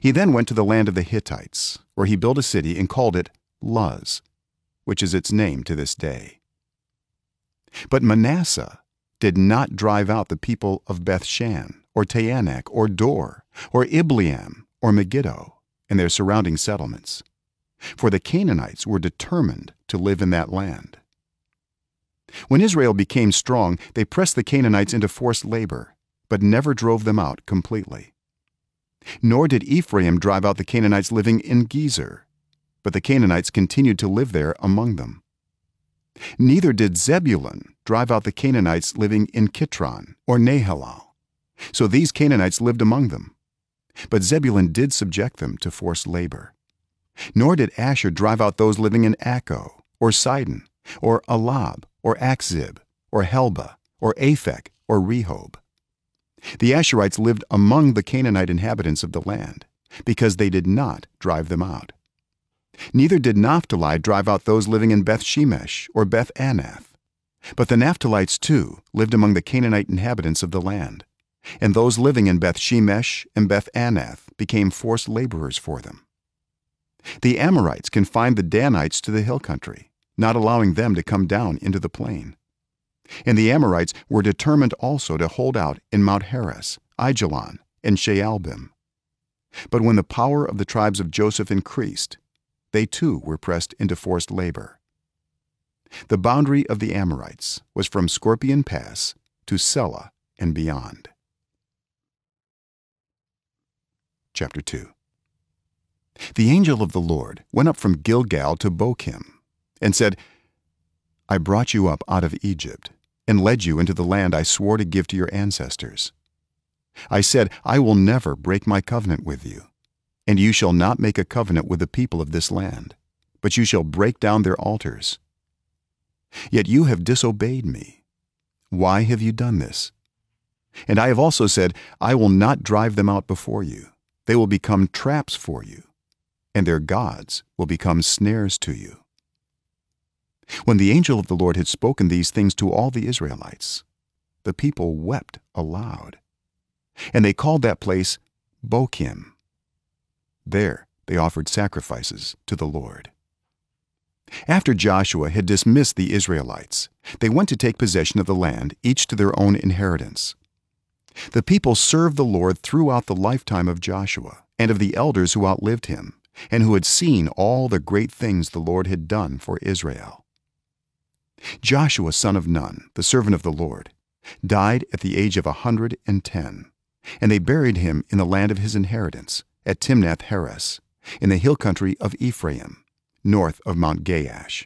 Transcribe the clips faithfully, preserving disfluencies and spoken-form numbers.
He then went to the land of the Hittites, where he built a city and called it Luz, which is its name to this day. But Manasseh did not drive out the people of Bethshan or Taanach or Dor or Ibleam or Megiddo and their surrounding settlements, for the Canaanites were determined to live in that land. When Israel became strong, they pressed the Canaanites into forced labor, but never drove them out completely. Nor did Ephraim drive out the Canaanites living in Gezer, but the Canaanites continued to live there among them. Neither did Zebulun drive out the Canaanites living in Kitron or Nahalal, so these Canaanites lived among them. But Zebulun did subject them to forced labor. Nor did Asher drive out those living in Acco or Sidon or Alab or Achzib or Helba or Aphek or Rehob. The Asherites lived among the Canaanite inhabitants of the land, because they did not drive them out. Neither did Naphtali drive out those living in Beth-shemesh or Beth-anath, but the Naphtalites too lived among the Canaanite inhabitants of the land, and those living in Beth-shemesh and Beth-anath became forced laborers for them. The Amorites confined the Danites to the hill country, not allowing them to come down into the plain. And the Amorites were determined also to hold out in Mount Heres, Aijalon, and Shaalbim. But when the power of the tribes of Joseph increased, they too were pressed into forced labor. The boundary of the Amorites was from Scorpion Pass to Selah and beyond. Chapter two. The angel of the Lord went up from Gilgal to Bochim, and said, I brought you up out of Egypt, and led you into the land I swore to give to your ancestors. I said, I will never break my covenant with you, and you shall not make a covenant with the people of this land, but you shall break down their altars. Yet you have disobeyed me. Why have you done this? And I have also said, I will not drive them out before you. They will become traps for you, and their gods will become snares to you. When the angel of the Lord had spoken these things to all the Israelites, the people wept aloud, and they called that place Bochim. There they offered sacrifices to the Lord. After Joshua had dismissed the Israelites, they went to take possession of the land, each to their own inheritance. The people served the Lord throughout the lifetime of Joshua and of the elders who outlived him, and who had seen all the great things the Lord had done for Israel. Joshua son of Nun, the servant of the Lord, died at the age of a hundred and ten, and they buried him in the land of his inheritance at Timnath-Heres, in the hill country of Ephraim, north of Mount Gaash.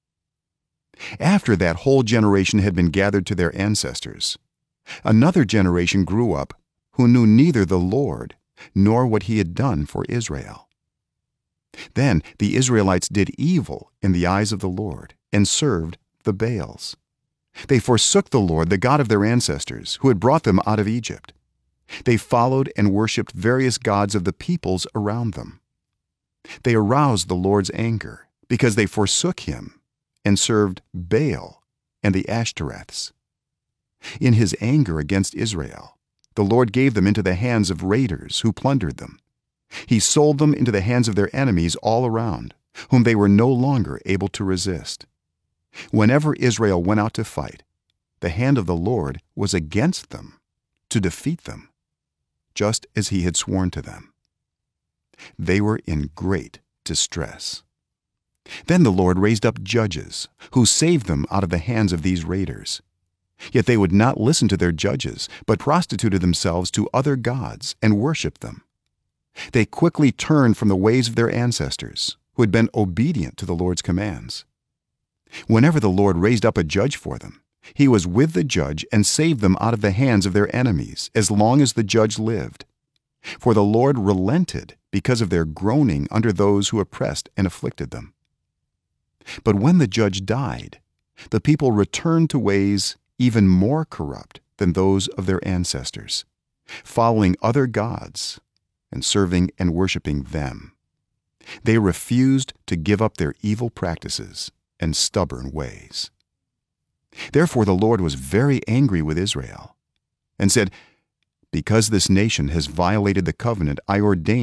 After that whole generation had been gathered to their ancestors, another generation grew up who knew neither the Lord nor what he had done for Israel. Then the Israelites did evil in the eyes of the Lord and served the Baals. They forsook the Lord, the God of their ancestors, who had brought them out of Egypt. They followed and worshipped various gods of the peoples around them. They aroused the Lord's anger because they forsook him and served Baal and the Ashtoreths. In his anger against Israel, the Lord gave them into the hands of raiders who plundered them. He sold them into the hands of their enemies all around, whom they were no longer able to resist. Whenever Israel went out to fight, the hand of the Lord was against them to defeat them, just as he had sworn to them. They were in great distress. Then the Lord raised up judges, who saved them out of the hands of these raiders. Yet they would not listen to their judges, but prostituted themselves to other gods and worshipped them. They quickly turned from the ways of their ancestors, who had been obedient to the Lord's commands. Whenever the Lord raised up a judge for them, he was with the judge and saved them out of the hands of their enemies as long as the judge lived. For the Lord relented because of their groaning under those who oppressed and afflicted them. But when the judge died, the people returned to ways even more corrupt than those of their ancestors, following other gods and serving and worshiping them. They refused to give up their evil practices and stubborn ways. Therefore the Lord was very angry with Israel and said, "Because this nation has violated the covenant I ordained